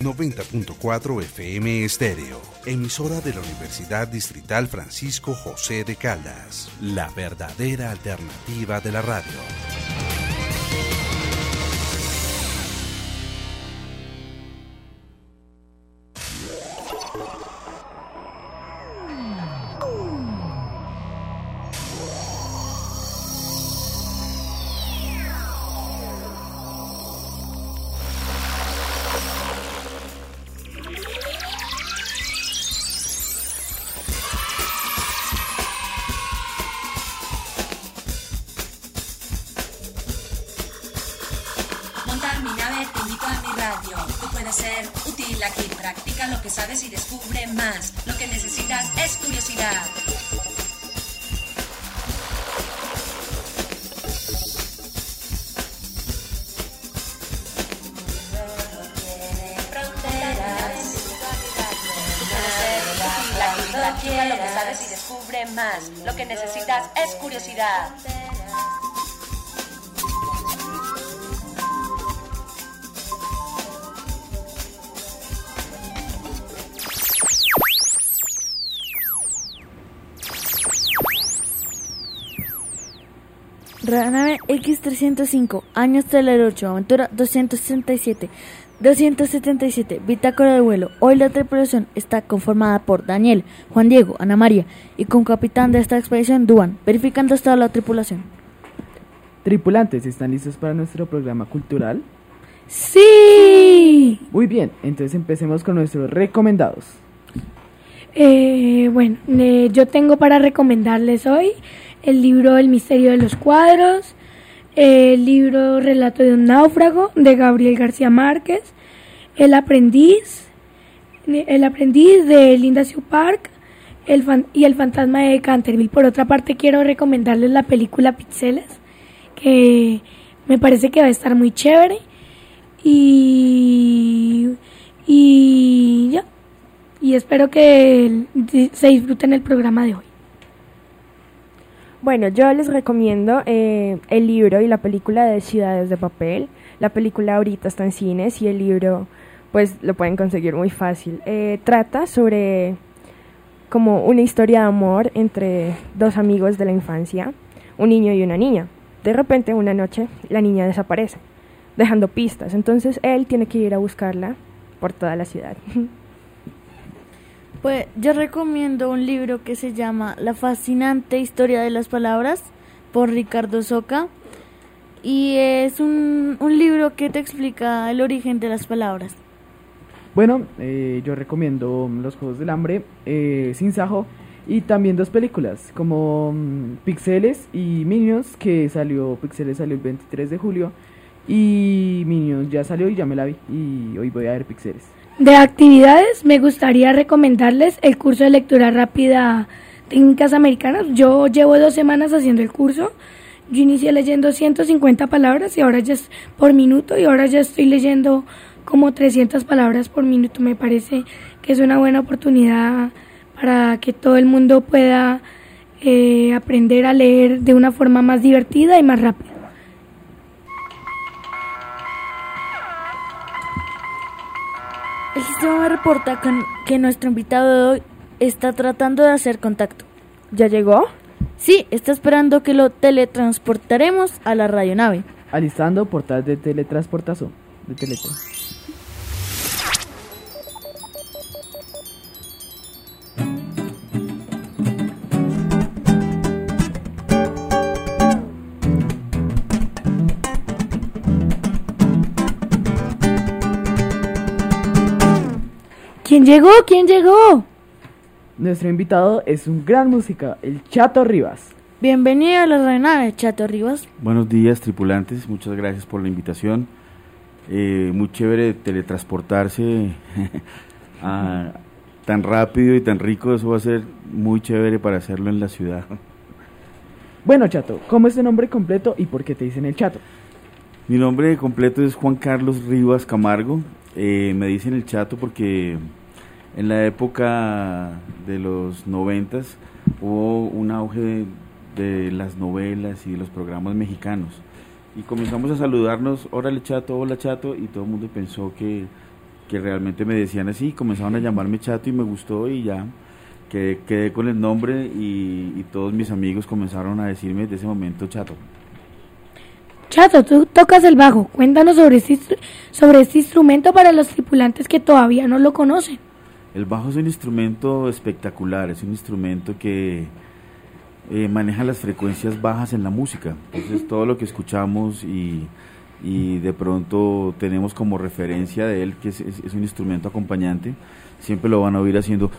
90.4 FM Estéreo, emisora de la Universidad Distrital Francisco José de Caldas, la verdadera alternativa de la radio. Y descubre más. Lo que necesitas es curiosidad. Lo que sabes y descubre más. Lo que necesitas es curiosidad. Nave X305, Años Teler 8, Aventura 277, Bitácora de vuelo. Hoy la tripulación está conformada por Daniel, Juan Diego, Ana María y con capitán de esta expedición, Duan, verificando toda la tripulación. Tripulantes, ¿están listos para nuestro programa cultural? ¡Sí! Muy bien, entonces empecemos con nuestros recomendados. Yo tengo para recomendarles hoy el libro El misterio de los cuadros, el libro Relato de un náufrago de Gabriel García Márquez, El aprendiz de Linda Sue Park y El fantasma de Canterville. Por otra parte, quiero recomendarles la película Píxeles, que me parece que va a estar muy chévere y espero que se disfruten el programa de hoy. Bueno, yo les recomiendo el libro y la película de Ciudades de Papel. La película ahorita está en cines y el libro pues lo pueden conseguir muy fácil. Trata sobre como una historia de amor entre dos amigos de la infancia, un niño y una niña. De repente, una noche, la niña desaparece, dejando pistas. Entonces él tiene que ir a buscarla por toda la ciudad. Pues yo recomiendo un libro que se llama La fascinante historia de las palabras por Ricardo Soca y es un libro que te explica el origen de las palabras. Bueno, yo recomiendo Los Juegos del Hambre, Sin Sajo y también dos películas como Píxeles y Minions, Píxeles salió el 23 de julio y Minions ya salió y ya me la vi y hoy voy a ver Píxeles. De actividades, me gustaría recomendarles el curso de lectura rápida Técnicas Americanas. Yo llevo 2 semanas haciendo el curso. Yo inicié leyendo 150 palabras y ahora ya es por minuto y ahora ya estoy leyendo como 300 palabras por minuto. Me parece que es una buena oportunidad para que todo el mundo pueda aprender a leer de una forma más divertida y más rápida. El sistema me reporta que nuestro invitado de hoy está tratando de hacer contacto. ¿Ya llegó? Sí, está esperando que lo teletransportaremos a la radionave. Alistando portal de teletransportación. De Teletran. ¿Quién llegó? ¿Quién llegó? Nuestro invitado es un gran músico, el Chato Rivas. Bienvenido a la radionave, Chato Rivas. Buenos días, tripulantes, muchas gracias por la invitación. Muy chévere teletransportarse tan rápido y tan rico, eso va a ser muy chévere para hacerlo en la ciudad. Bueno, Chato, ¿cómo es tu nombre completo y por qué te dicen el Chato? Mi nombre completo es Juan Carlos Rivas Camargo. Me dicen el Chato porque en la época de los 90s hubo un auge de las novelas y de los programas mexicanos y comenzamos a saludarnos, órale Chato, hola Chato, y todo el mundo pensó que que realmente me decían así, comenzaron a llamarme Chato y me gustó y ya quedé con el nombre y todos mis amigos comenzaron a decirme desde ese momento Chato. Chato, tú tocas el bajo. Cuéntanos sobre este instrumento para los tripulantes que todavía no lo conocen. El bajo es un instrumento espectacular, es un instrumento que maneja las frecuencias bajas en la música. Entonces todo lo que escuchamos y de pronto tenemos como referencia de él, que es un instrumento acompañante, siempre lo van a oír haciendo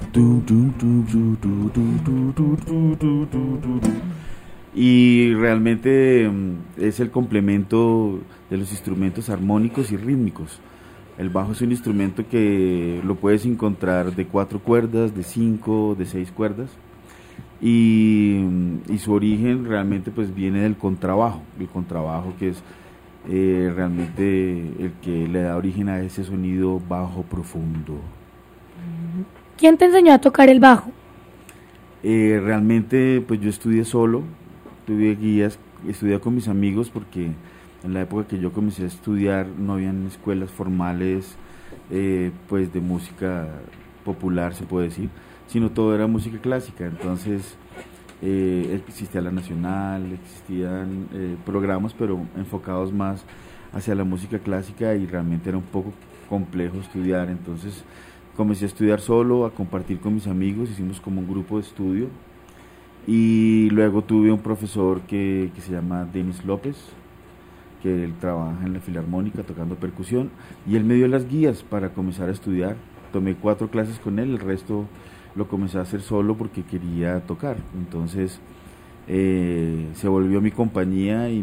y realmente es el complemento de los instrumentos armónicos y rítmicos. El bajo es un instrumento que lo puedes encontrar de 4 cuerdas, de 5, de 6 cuerdas y su origen realmente pues viene del contrabajo, el contrabajo que es realmente el que le da origen a ese sonido bajo profundo. ¿Quién te enseñó a tocar el bajo? Realmente pues yo estudié solo, tuve guías, estudié con mis amigos porque en la época que yo comencé a estudiar no habían escuelas formales pues de música popular se puede decir, sino todo era música clásica. Entonces existía la nacional, existían programas pero enfocados más hacia la música clásica y realmente era un poco complejo estudiar. Entonces comencé a estudiar solo, a compartir con mis amigos, hicimos como un grupo de estudio y luego tuve un profesor que se llama Denis López, que él trabaja en la Filarmónica tocando percusión y él me dio las guías para comenzar a estudiar. Tomé 4 clases con él, el resto lo comencé a hacer solo porque quería tocar. Entonces se volvió mi compañía y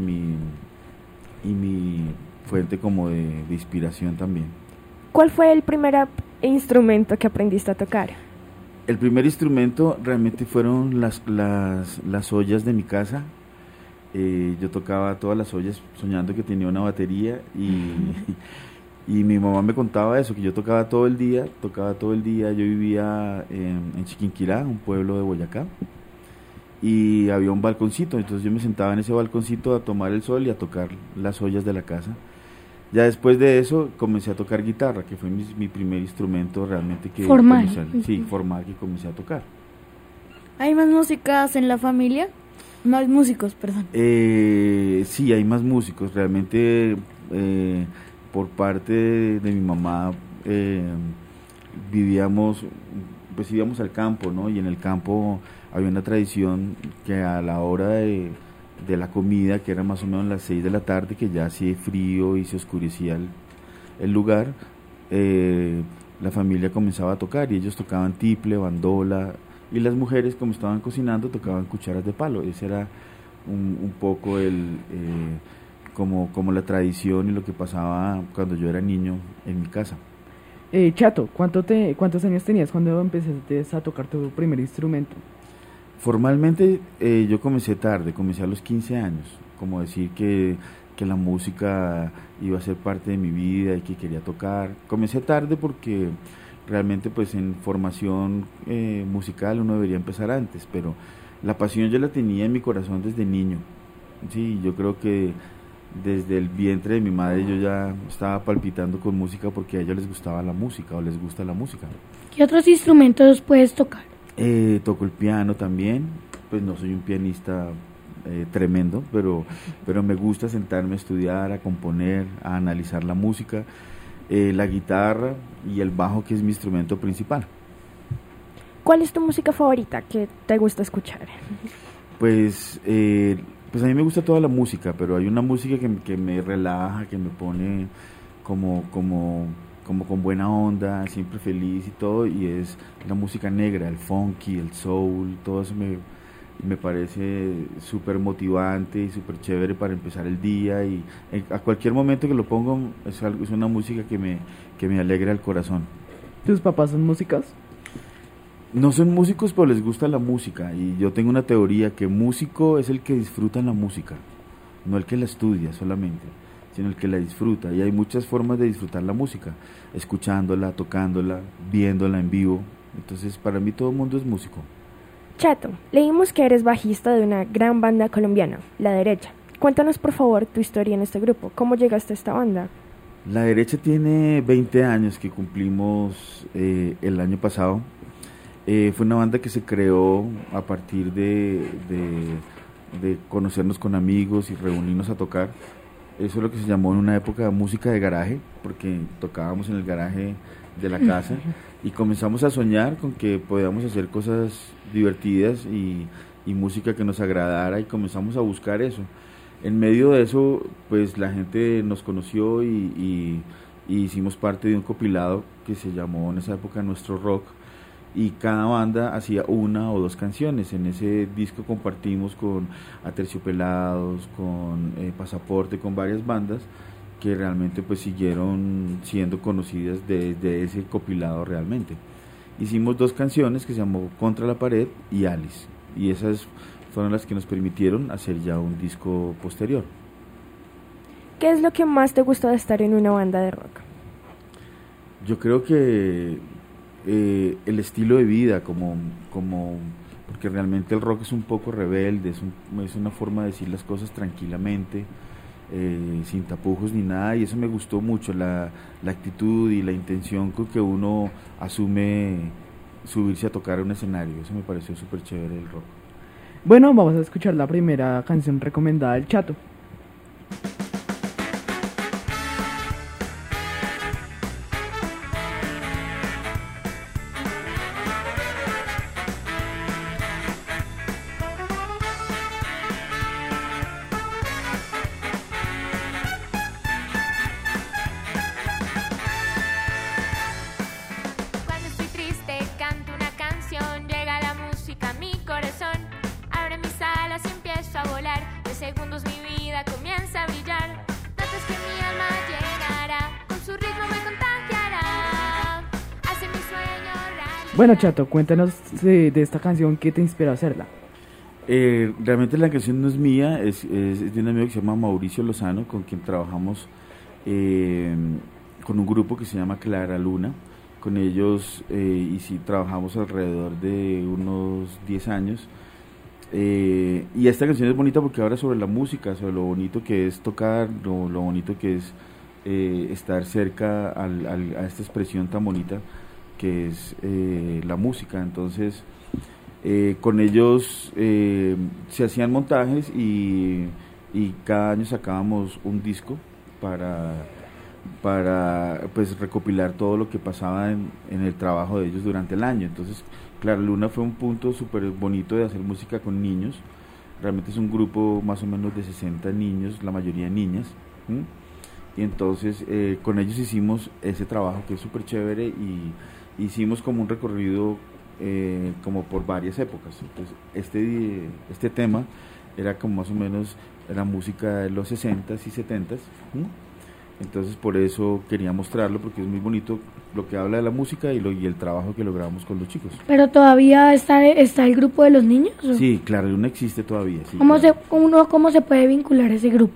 mi fuente como de inspiración también. ¿Cuál fue el primer instrumento que aprendiste a tocar? El primer instrumento realmente fueron las ollas de mi casa. Yo tocaba todas las ollas soñando que tenía una batería y mi mamá me contaba eso, que yo tocaba todo el día. Yo vivía en Chiquinquirá, un pueblo de Boyacá, y había un balconcito, entonces yo me sentaba en ese balconcito a tomar el sol y a tocar las ollas de la casa. Ya después de eso comencé a tocar guitarra, que fue mi primer instrumento realmente que formal que comencé a tocar. ¿Hay más músicas en la familia? Más músicos, perdón. Sí, hay más músicos. Realmente por parte de mi mamá íbamos al campo, ¿no? Y en el campo había una tradición que a la hora de la comida, que era más o menos las 6 de la tarde, que ya hacía frío y se oscurecía el lugar, la familia comenzaba a tocar y ellos tocaban tiple, bandola, y las mujeres, como estaban cocinando, tocaban cucharas de palo. Ese era un poco como la tradición y lo que pasaba cuando yo era niño en mi casa. Chato, ¿cuántos años tenías cuando empezaste a tocar tu primer instrumento? Formalmente yo comencé tarde, comencé a los 15 años, como decir que la música iba a ser parte de mi vida y que quería tocar. Comencé tarde porque realmente pues en formación musical uno debería empezar antes, pero la pasión yo la tenía en mi corazón desde niño. Sí, yo creo que desde el vientre de mi madre yo ya estaba palpitando con música porque a ellos les gustaba la música o les gusta la música. ¿Qué otros instrumentos puedes tocar? Toco el piano también, pues no soy un pianista tremendo, pero me gusta sentarme a estudiar, a componer, a analizar la música, la guitarra y el bajo, que es mi instrumento principal. ¿Cuál es tu música favorita que te gusta escuchar? Pues a mí me gusta toda la música, pero hay una música que me relaja, que me pone como con buena onda, siempre feliz y todo, y es la música negra, el funky, el soul, todo eso me parece súper motivante y súper chévere para empezar el día, y a cualquier momento que lo pongo es una música que me alegra el corazón. ¿Tus papás son músicos? No son músicos, pero les gusta la música, y yo tengo una teoría que músico es el que disfruta la música, no el que la estudia solamente, sino el que la disfruta, y hay muchas formas de disfrutar la música, escuchándola, tocándola, viéndola en vivo. Entonces para mí todo el mundo es músico. Chato, leímos que eres bajista de una gran banda colombiana, La Derecha. Cuéntanos por favor tu historia en este grupo, ¿cómo llegaste a esta banda? La Derecha tiene 20 años que cumplimos el año pasado. Fue una banda que se creó a partir de conocernos con amigos y reunirnos a tocar. Eso es lo que se llamó en una época música de garaje, porque tocábamos en el garaje de la casa y comenzamos a soñar con que podíamos hacer cosas divertidas y música que nos agradara, y comenzamos a buscar eso. En medio de eso, pues la gente nos conoció y hicimos parte de un compilado que se llamó en esa época Nuestro Rock, y cada banda hacía una o dos canciones. En ese disco compartimos con Aterciopelados, con Pasaporte, con varias bandas que realmente pues siguieron siendo conocidas desde ese compilado realmente. Hicimos dos canciones que se llamó Contra la Pared y Alice, y esas fueron las que nos permitieron hacer ya un disco posterior. ¿Qué es lo que más te gustó de estar en una banda de rock? Yo creo que el estilo de vida, porque realmente el rock es un poco rebelde, es una forma de decir las cosas tranquilamente, sin tapujos ni nada, y eso me gustó mucho, la actitud y la intención con que uno asume subirse a tocar un escenario. Eso me pareció súper chévere el rock. Bueno, vamos a escuchar la primera canción recomendada del Chato. Cuando estoy triste canto una canción, llega la música a mi corazón, abre mis alas y empiezo a volar, de segundos mi vida comienza a brillar, notas que mi alma llenará, con su ritmo me contagiará, hace mi sueño realidad. Bueno, Chato, cuéntanos de esta canción, ¿qué te inspiró a hacerla? Realmente la canción no es mía, es de un amigo que se llama Mauricio Lozano, con quien trabajamos con un grupo que se llama Clara Luna. Con ellos y sí trabajamos alrededor de unos 10 años. Y esta canción es bonita porque habla sobre la música, sobre lo bonito que es tocar, lo bonito que es estar cerca a esta expresión tan bonita que es la música. Entonces con ellos se hacían montajes y cada año sacábamos un disco para pues recopilar todo lo que pasaba en el trabajo de ellos durante el año. Entonces Clara Luna fue un punto súper bonito de hacer música con niños. Realmente es un grupo más o menos de 60 niños, la mayoría niñas, y entonces con ellos hicimos ese trabajo que es súper chévere, y hicimos como un recorrido como por varias épocas. Entonces este tema era como más o menos la música de los 60s y 70s. Entonces por eso quería mostrarlo, porque es muy bonito lo que habla de la música y el trabajo que logramos con los chicos. ¿Pero todavía está el grupo de los niños? ¿O? Sí, claro, no existe todavía. Sí, ¿Cómo claro. ¿Cómo se puede vincular ese grupo?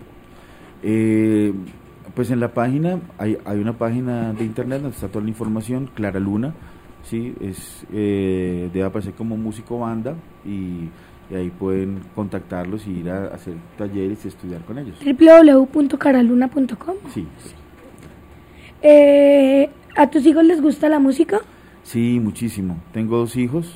Pues en la página, hay una página de internet donde está toda la información, Clara Luna, sí, debe aparecer como músico banda, y ahí pueden contactarlos y ir a hacer talleres y estudiar con ellos. www.caraluna.com. Sí. ¿A tus hijos les gusta la música? Sí, muchísimo. Tengo 2 hijos,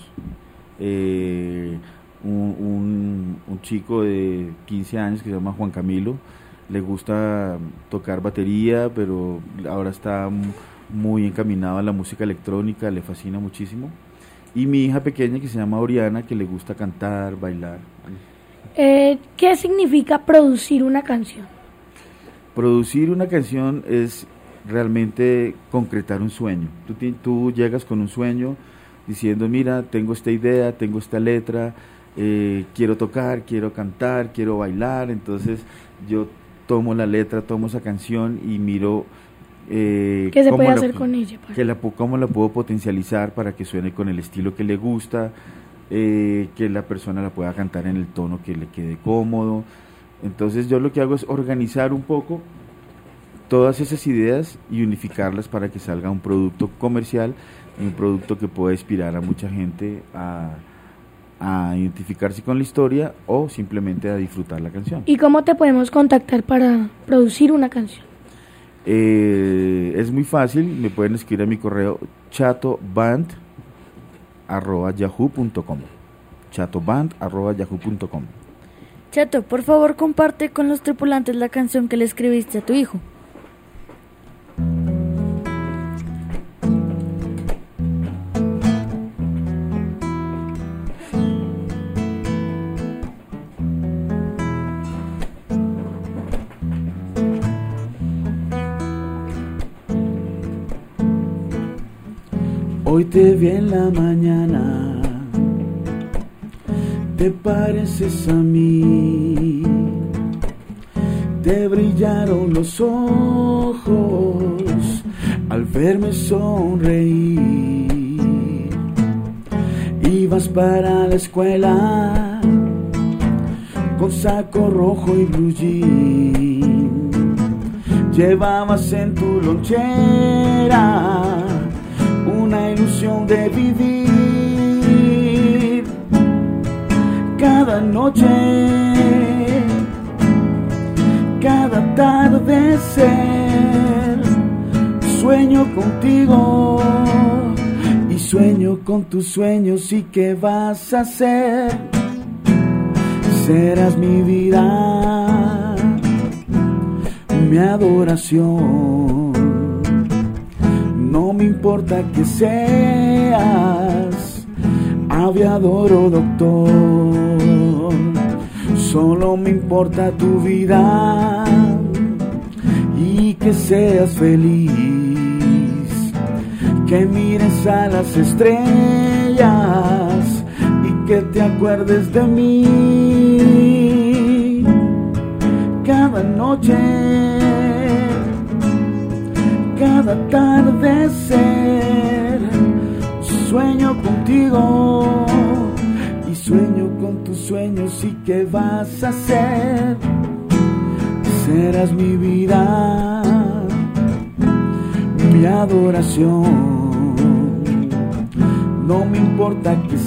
un chico de 15 años que se llama Juan Camilo, le gusta tocar batería, pero ahora está muy encaminado a la música electrónica, le fascina muchísimo. Y mi hija pequeña que se llama Oriana, que le gusta cantar, bailar. ¿Qué significa producir una canción? Producir una canción es realmente concretar un sueño. Tú llegas con un sueño diciendo, mira, tengo esta idea, tengo esta letra, quiero tocar, quiero cantar, quiero bailar. Entonces yo tomo la letra, tomo esa canción y miro ¿qué se puede hacer con ella? ¿Cómo la puedo potencializar para que suene con el estilo que le gusta, que la persona la pueda cantar en el tono que le quede cómodo? Entonces yo lo que hago es organizar un poco todas esas ideas y unificarlas para que salga un producto comercial, y un producto que pueda inspirar a mucha gente a identificarse con la historia o simplemente a disfrutar la canción. ¿Y cómo te podemos contactar para producir una canción? Es muy fácil, me pueden escribir a mi correo chatoband@yahoo.com. chatoband@yahoo.com. Chato, por favor comparte con los tripulantes la canción que le escribiste a tu hijo. Hoy te vi en la mañana, te pareces a mí, te brillaron los ojos al verme sonreír. Ibas para la escuela con saco rojo y blue jean, llevabas en tu lonchera una ilusión de vivir. Cada noche, cada atardecer, sueño contigo y sueño con tus sueños. ¿Y qué vas a hacer? Serás mi vida, mi adoración. No me importa que seas aviador o doctor, solo me importa tu vida y que seas feliz, que mires a las estrellas y que te acuerdes de mí. Cada noche, cada atardecer, sueño contigo y sueño con tus sueños. ¿Y qué vas a hacer? Serás mi vida, mi adoración. No me importa que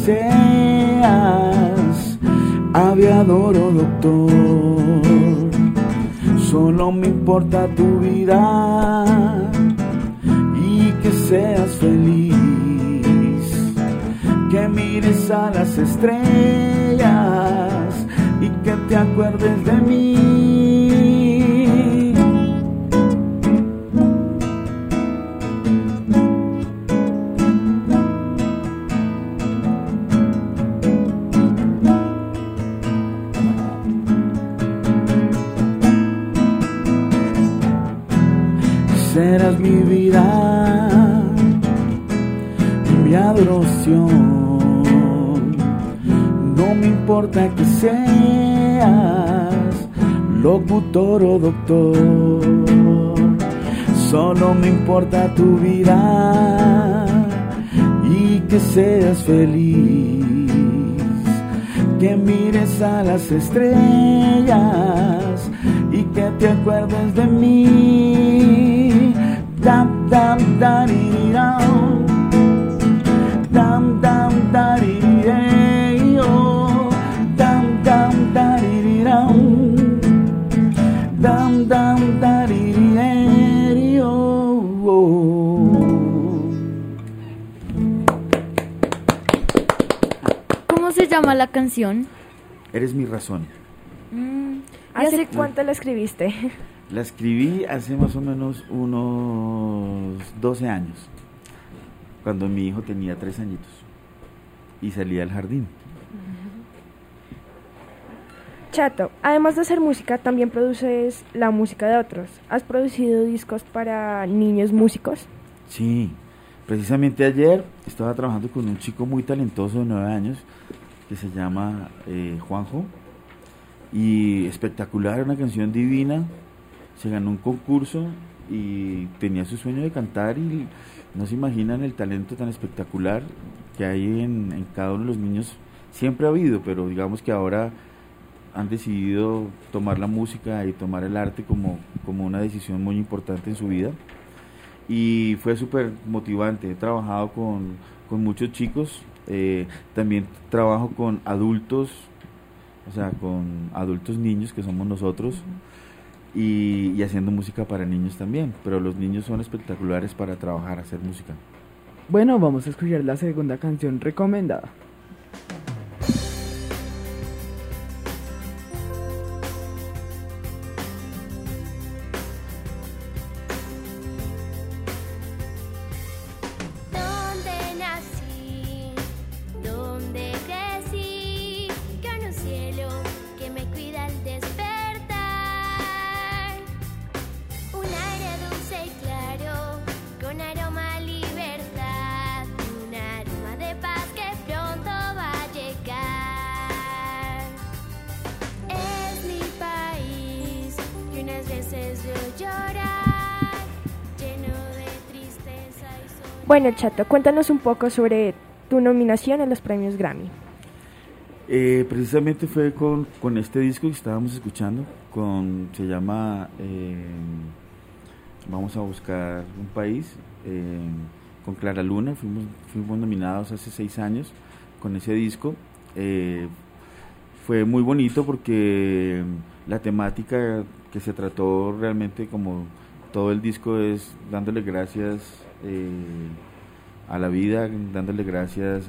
seas aviador o doctor, solo me importa tu vida y que seas feliz, que mires a las estrellas y que te acuerdes de mí. Serás mi vida, mi adoración. No me importa que seas locutor o doctor, solo me importa tu vida y que seas feliz, que mires a las estrellas y que te acuerdes de mí. Dam dam darirao, dam dam darireo, dam dam darirao, dam dam darireo. ¿Cómo se llama la canción? Eres mi razón. ¿Hace cuánto la escribiste? La escribí hace más o menos unos 12 años, cuando mi hijo tenía 3 añitos y salía al jardín. Chato, además de hacer música, también produces la música de otros. ¿Has producido discos para niños músicos? Sí, precisamente ayer estaba trabajando con un chico muy talentoso de 9 años que se llama Juanjo, y espectacular, una canción divina. Se ganó un concurso y tenía su sueño de cantar, y no se imaginan el talento tan espectacular que hay en cada uno de los niños. Siempre ha habido, pero digamos que ahora han decidido tomar la música y tomar el arte como una decisión muy importante en su vida, y fue súper motivante. He trabajado con muchos chicos, también trabajo con adultos, o sea, con adultos niños que somos nosotros. y haciendo música para niños también, pero los niños son espectaculares para trabajar, hacer música. Bueno, vamos a escuchar la segunda canción recomendada. Bueno, Chato, cuéntanos un poco sobre tu nominación en los premios Grammy. Precisamente fue con este disco que estábamos escuchando, se llama Vamos a buscar un país, con Clara Luna. Fuimos nominados hace 6 años con ese disco. Fue muy bonito porque la temática que se trató realmente, como todo el disco, es dándole gracias a la vida, dándole gracias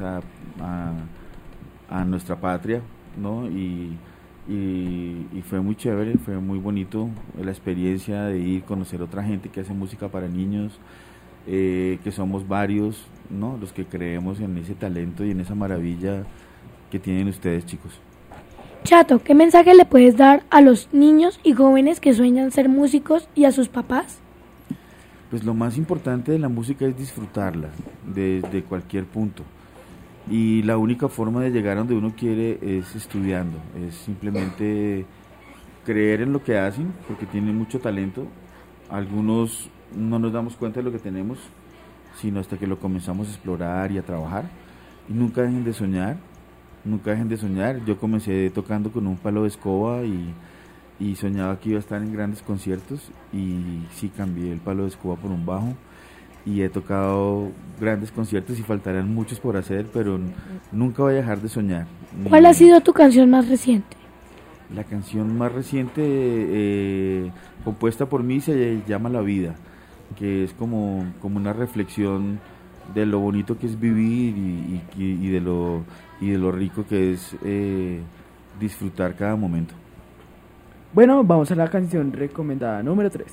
a nuestra patria, ¿no? Y fue muy chévere, fue muy bonito la experiencia de ir a conocer otra gente que hace música para niños, que somos varios, ¿no? Los que creemos en ese talento y en esa maravilla que tienen ustedes, chicos. Chato, ¿qué mensaje le puedes dar a los niños y jóvenes que sueñan ser músicos y a sus papás? Pues lo más importante de la música es disfrutarla desde cualquier punto, y la única forma de llegar a donde uno quiere es estudiando, es simplemente creer en lo que hacen, porque tienen mucho talento. Algunos no nos damos cuenta de lo que tenemos, sino hasta que lo comenzamos a explorar y a trabajar. Y nunca dejen de soñar, nunca dejen de soñar. Yo comencé tocando con un palo de escoba y soñaba que iba a estar en grandes conciertos, y sí, cambié el palo de escoba por un bajo y he tocado grandes conciertos y faltarán muchos por hacer, pero nunca voy a dejar de soñar. ¿Cuál ha sido tu canción más reciente? La canción más reciente, compuesta por mí, se llama La Vida, que es como una reflexión de lo bonito que es vivir y de lo rico que es disfrutar cada momento. Bueno, vamos a la canción recomendada número 3.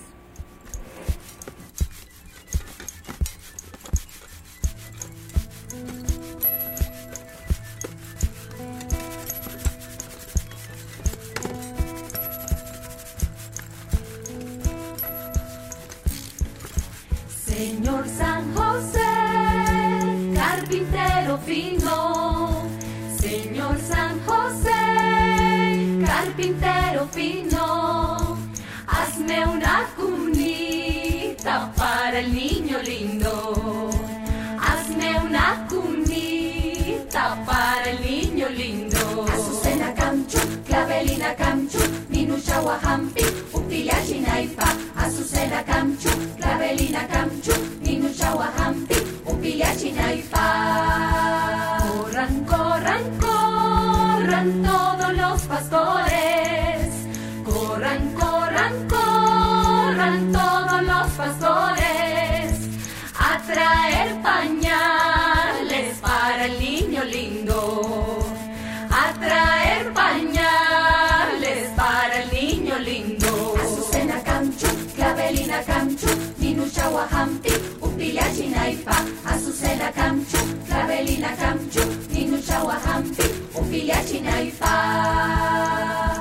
Señor San José, carpintero fino. Señor San José, carpintero fino. Hazme una cunita para el niño lindo. Hazme una cunita para el niño lindo. Azucena camchu, clavelina camchu, minusha wahampi, upillachi naipa. Azucena camchu, clavelina camchu, minusha wahampi, upillachi naipa. Corran, corran, corran todos los pastores. Corran, corran, corran todos los pastores. A traer pañales para el niño lindo. A traer pañales para el niño lindo. Azucena camchu, clavelina camchu, minusha wahampi, upillachi naipa. Azucena camchu, clavelina camchu, minusha wahampi, upillachi naipa.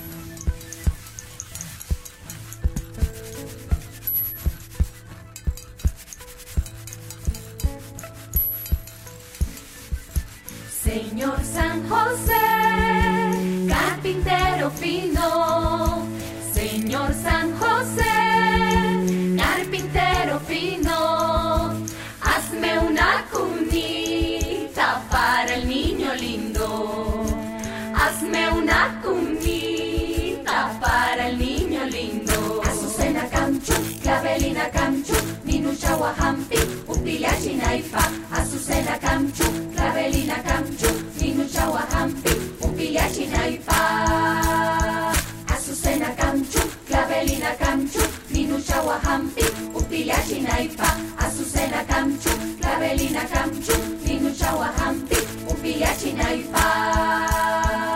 Señor San José, carpintero fino. Señor San José, carpintero fino. Hazme una cunita para el niño lindo. Hazme una cunita para el niño lindo. Azucena camchu, clavelina camchu, minusha wahampi, upillachi naipa. Azucena camchu, clavelina camchu, minusha wahampi, upillachi naipa. Azucena camchu, clavelina hamchu, inuchawa hampi, upia chinaipa.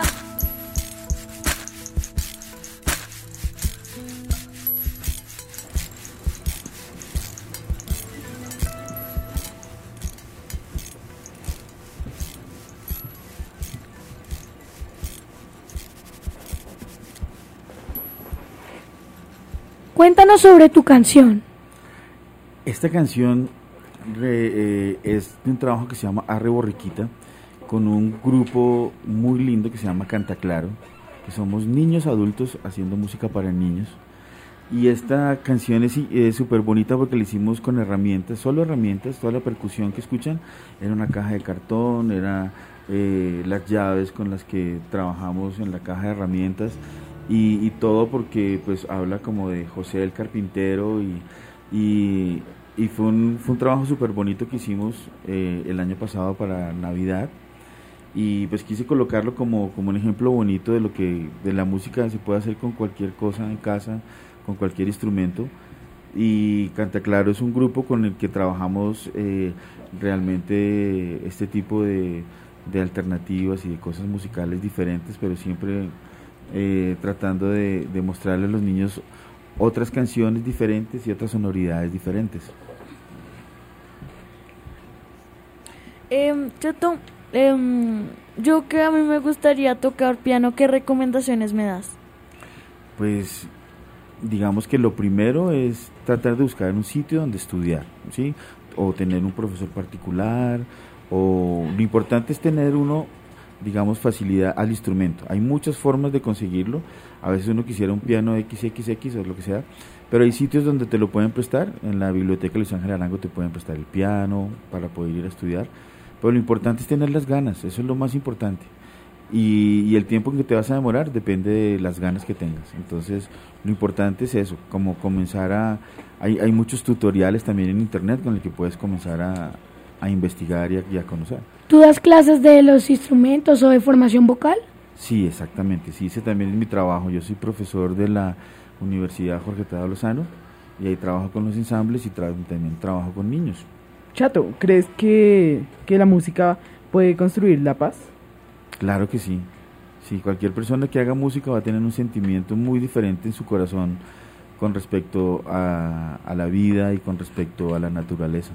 Cuéntanos sobre tu canción. Esta canción es de un trabajo que se llama Arre Borriquita, con un grupo muy lindo que se llama Canta Claro, que somos niños adultos haciendo música para niños. Y esta canción es súper bonita porque la hicimos con herramientas, solo herramientas. Toda la percusión que escuchan era una caja de cartón, era las llaves con las que trabajamos en la caja de herramientas, y todo porque pues habla como de José el Carpintero, y fue un trabajo súper bonito que hicimos el año pasado para Navidad, y pues quise colocarlo como un ejemplo bonito de la música se puede hacer con cualquier cosa en casa, con cualquier instrumento. Y Canta Claro es un grupo con el que trabajamos realmente este tipo de alternativas y de cosas musicales diferentes, pero siempre tratando de mostrarle a los niños otras canciones diferentes y otras sonoridades diferentes. Chato, yo que a mí me gustaría tocar piano, ¿qué recomendaciones me das? Pues digamos que lo primero es tratar de buscar un sitio donde estudiar, ¿sí? O tener un profesor particular, o lo importante es tener uno, digamos, facilidad al instrumento. Hay muchas formas de conseguirlo. A veces uno quisiera un piano XXX o lo que sea, pero hay sitios donde te lo pueden prestar. En la biblioteca Luis Ángel Arango te pueden prestar el piano para poder ir a estudiar, pero lo importante es tener las ganas, eso es lo más importante. Y el tiempo en que te vas a demorar depende de las ganas que tengas. Entonces lo importante es eso, como comenzar hay muchos tutoriales también en internet con el que puedes comenzar a investigar y a conocer. ¿Tú das clases de los instrumentos o de formación vocal? Sí, exactamente, sí, ese también es mi trabajo. Yo soy profesor de la Universidad Jorge Tadeo Lozano, y ahí trabajo con los ensambles y también trabajo con niños. Chato, ¿crees que la música puede construir la paz? Claro que sí. Sí, cualquier persona que haga música va a tener un sentimiento muy diferente en su corazón con respecto a la vida y con respecto a la naturaleza.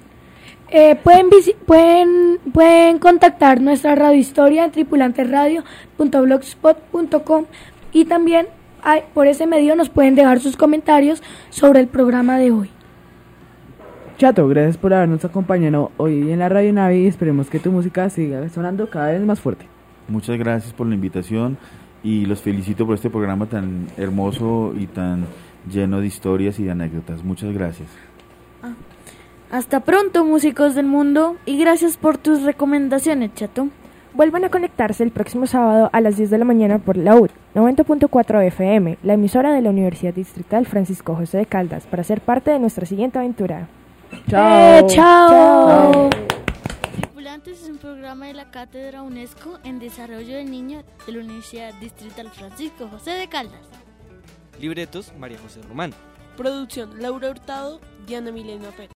Pueden contactar nuestra radiohistoria en tripulantesradio.blogspot.com, y también por ese medio nos pueden dejar sus comentarios sobre el programa de hoy. Chato, gracias por habernos acompañado hoy en la Radio Navi, y esperemos que tu música siga sonando cada vez más fuerte. Muchas gracias por la invitación y los felicito por este programa tan hermoso y tan lleno de historias y de anécdotas. Muchas gracias. Hasta pronto, músicos del mundo, y gracias por tus recomendaciones, Chato. Vuelvan a conectarse el próximo sábado a las 10 de la mañana por la UD 90.4 FM, la emisora de la Universidad Distrital Francisco José de Caldas, para ser parte de nuestra siguiente aventura. ¡Chao! ¡Chao! Tripulantes es un programa de la Cátedra UNESCO en Desarrollo del Niño de la Universidad Distrital Francisco José de Caldas. Libretos, María José Román. Producción, Laura Hurtado, Diana Milena Pérez.